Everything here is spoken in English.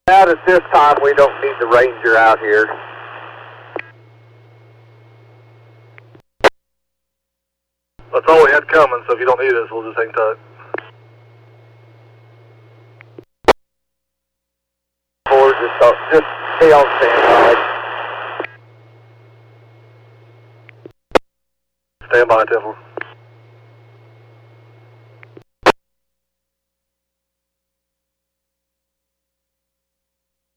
Out at this time, we don't need the Ranger out here. That's all we had coming, so if you don't need us, we'll just hang tight. Or just stay on standby. Stand by, 10-4.